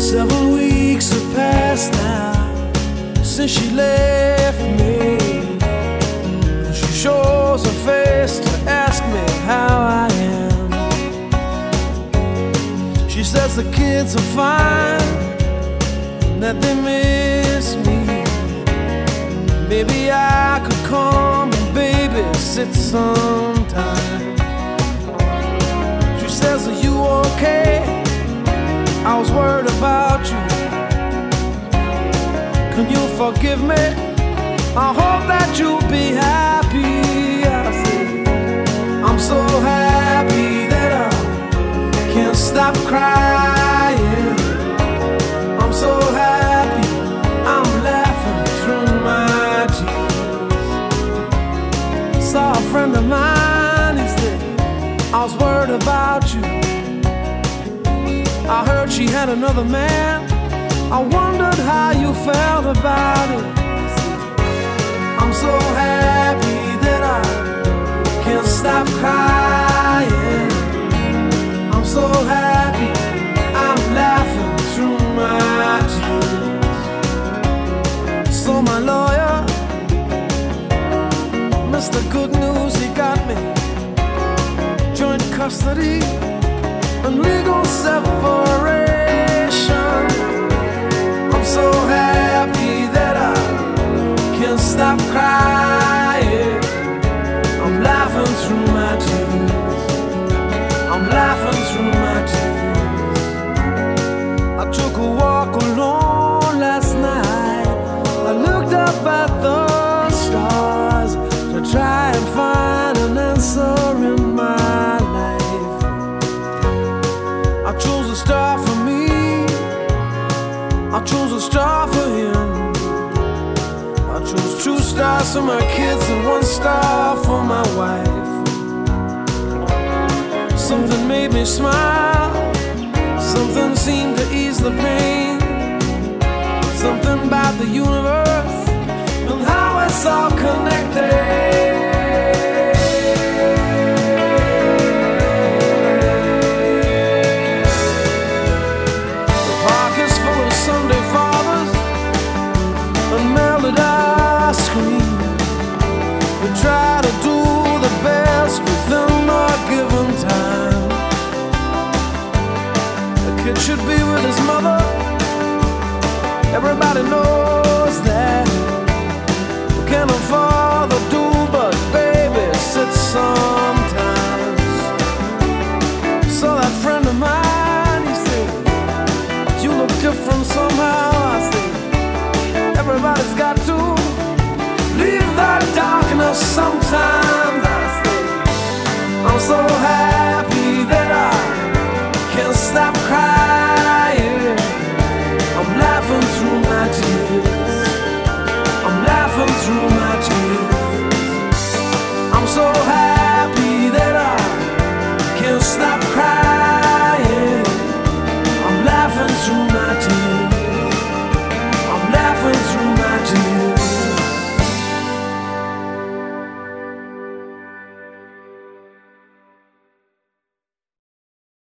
Several weeks have passed now since she left me. She shows her face to ask me how I am. She says the kids are fine, that they miss me. Maybe I could come and babysit sometime. She says, are you okay? I was worried about you. Can you forgive me? I hope that you'll be happy. I said, I'm so happy that I can't stop crying. I'm so happy I'm laughing through my tears. Saw a friend of mine, he said, I was worried about you. I heard she had another man. I wondered how you felt about it. I'm so happy that I can't stop crying. I'm so happy I'm laughing through my tears. So my lawyer, Mr. Good News, he got me joint custody and legal separation. I'm so happy that I can't stop crying. I'm laughing through my tears. I'm laughing through my tears. I took a walk alone last night. I looked up at the stars to try and find an answer in my life. I chose a star for me, I chose a star for him. I chose 2 stars for my kids and 1 star for my wife. Something made me smile, something seemed to ease the pain. Something about the universe and how it's all connected. Sunday fathers and melted ice cream. We try to do the best within our given time. A kid should be with his mother. Everybody knows that. We can't afford to do but babysit sometimes. So that friend of mine, he said, you look different somehow. I say, everybody's got to leave that darkness sometimes. I say, I'm so happy that I can't stop crying.